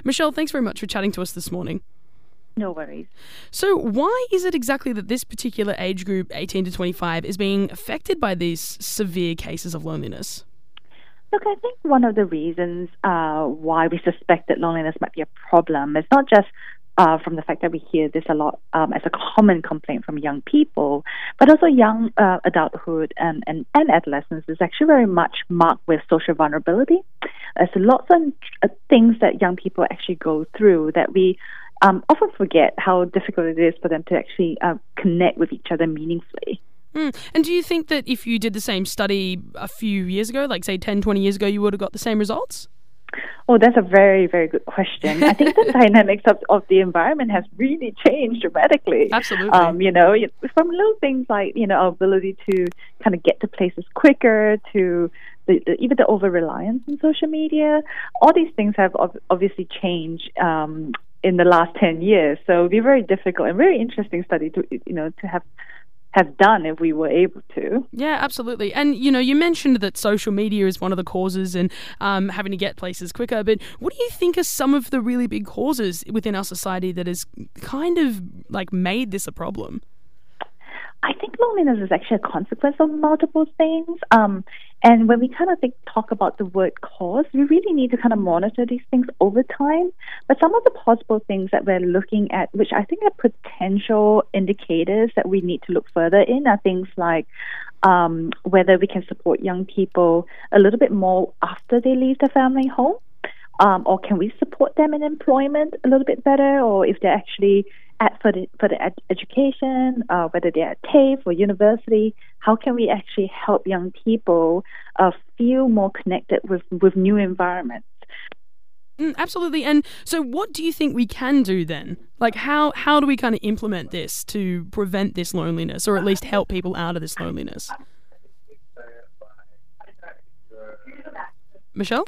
Michelle, thanks very much for chatting to us this morning. No worries. So why is it exactly that this particular age group, 18 to 25, is being affected by these severe cases of loneliness? Look, I think one of the reasons why we suspect that loneliness might be a problem is not just from the fact that we hear this a lot as a common complaint from young people, but also young adulthood and adolescence is actually very much marked with social vulnerability. There's lots of things that young people actually go through that we often forget how difficult it is for them to actually connect with each other meaningfully. And do you think that if you did the same study a few years ago, like say 10, 20 years ago, you would have got the same results? Oh, that's a very, very good question. I think the dynamics of the environment has really changed dramatically. Absolutely. From little things like, our ability to kind of get to places quicker, to even the over-reliance on social media, all these things have obviously changed in the last 10 years. So it would be very difficult and very interesting study to have done if we were able to. Yeah, absolutely. And, you mentioned that social media is one of the causes and having to get places quicker. But what do you think are some of the really big causes within our society that has kind of made this a problem? I think loneliness is actually a consequence of multiple things. And when we kind of talk about the word cause, we really need to kind of monitor these things over time. But some of the possible things that we're looking at, which I think are potential indicators that we need to look further in, are things like whether we can support young people a little bit more after they leave the family home. Or can we support them in employment a little bit better, or if they're actually for the education, whether they're at TAFE or university, how can we actually help young people feel more connected with new environments? Absolutely. And so what do you think we can do then? How do we kind of implement this to prevent this loneliness, or at least help people out of this loneliness? Michelle?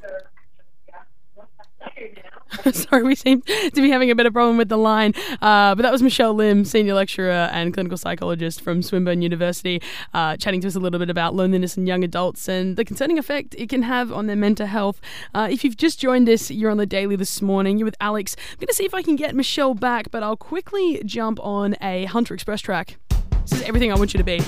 Sorry, we seem to be having a bit of problem with the line. But that was Michelle Lim, Senior Lecturer and Clinical Psychologist from Swinburne University, chatting to us a little bit about loneliness in young adults and the concerning effect it can have on their mental health. If you've just joined us, you're on The Daily this morning. You're with Alex. I'm going to see if I can get Michelle back, but I'll quickly jump on a Hunter Express track. This is Everything I Want You to Be.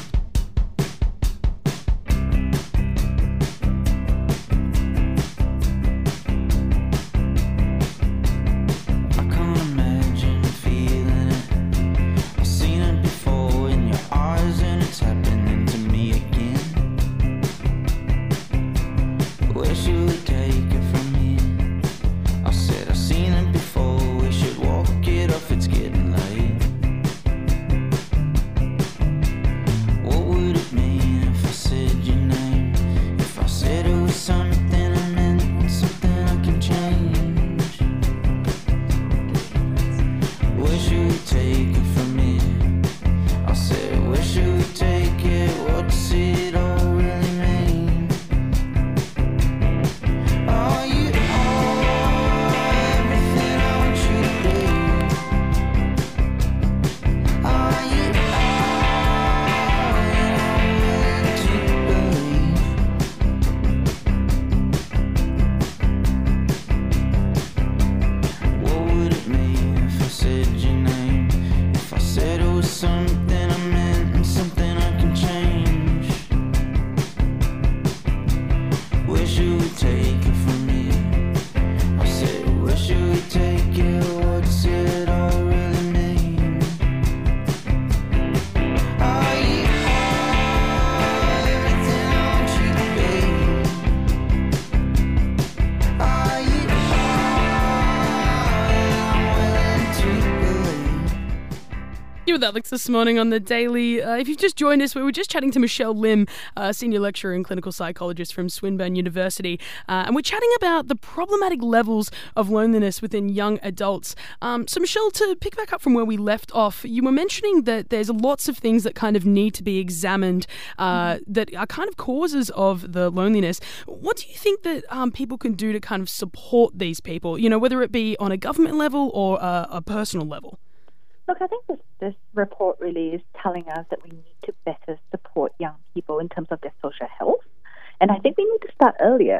With Alex this morning on The Daily. If you've just joined us, we were just chatting to Michelle Lim, Senior Lecturer and Clinical Psychologist from Swinburne University, and we're chatting about the problematic levels of loneliness within young adults. So Michelle, to pick back up from where we left off, you were mentioning that there's lots of things that kind of need to be examined that are kind of causes of the loneliness. What do you think that people can do to kind of support these people, whether it be on a government level or a personal level? Look, I think this report really is telling us that we need to better support young people in terms of their social health. And I think we need to start earlier.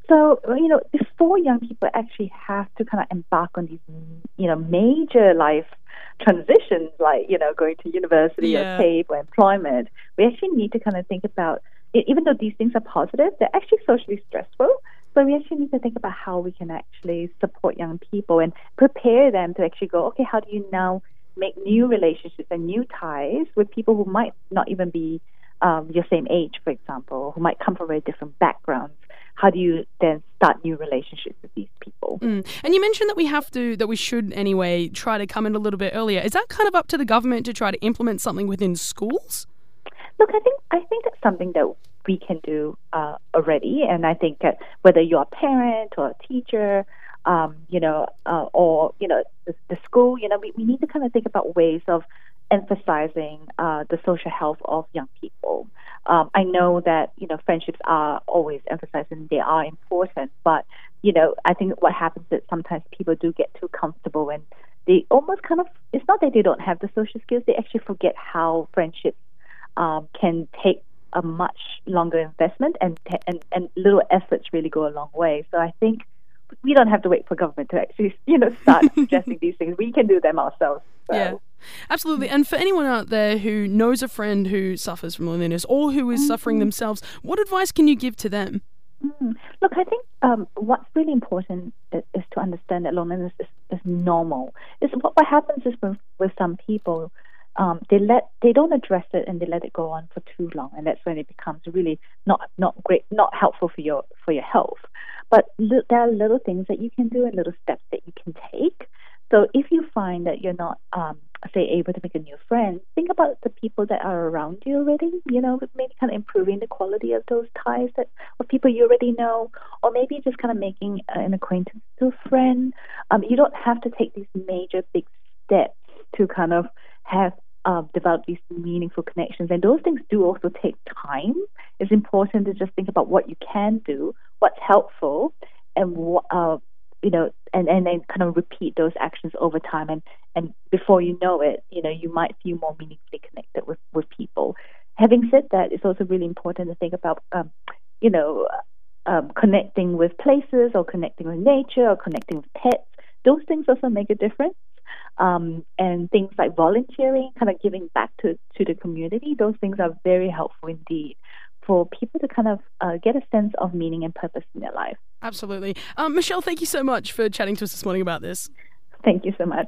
So, before young people actually have to kind of embark on these, major life transitions like, going to university or Yeah. TAFE or employment, we actually need to kind of think about, even though these things are positive, they're actually socially stressful. So we actually need to think about how we can actually support young people and prepare them to actually go, okay, how do you now make new relationships and new ties with people who might not even be your same age, for example, who might come from very different backgrounds? How do you then start new relationships with these people? And you mentioned that we should anyway try to come in a little bit earlier. Is that kind of up to the government to try to implement something within schools? Look, I think that's something that we can do already, and I think that whether you're a parent or a teacher, or the school, we need to kind of think about ways of emphasizing the social health of young people. I know that friendships are always emphasized and they are important, but I think what happens is sometimes people do get too comfortable and they almost kind of, it's not that they don't have the social skills, they actually forget how friendships can take a much longer investment and little efforts really go a long way. So I think we don't have to wait for government to actually start suggesting these things. We can do them ourselves. So. Yeah, absolutely. And for anyone out there who knows a friend who suffers from loneliness or who is suffering themselves, what advice can you give to them? Look, I think what's really important is to understand that loneliness is normal. What happens is with some people, they don't address it and they let it go on for too long, and that's when it becomes really not great, not helpful for your health. But there are little things that you can do and little steps that you can take. So if you find that you're not, say, able to make a new friend, think about the people that are around you already. Maybe kind of improving the quality of those ties of people you already know, or maybe just kind of making an acquaintance to a friend. You don't have to take these major big steps to kind of have develop these meaningful connections, and those things do also take time. It's important to just think about what you can do, what's helpful, and and then kind of repeat those actions over time. And before you know it, you might feel more meaningfully connected with people. Having said that, it's also really important to think about, connecting with places or connecting with nature or connecting with pets. Those things also make a difference. And things like volunteering, kind of giving back to the community, those things are very helpful indeed for people to kind of get a sense of meaning and purpose in their life. Absolutely. Michelle, thank you so much for chatting to us this morning about this. Thank you so much.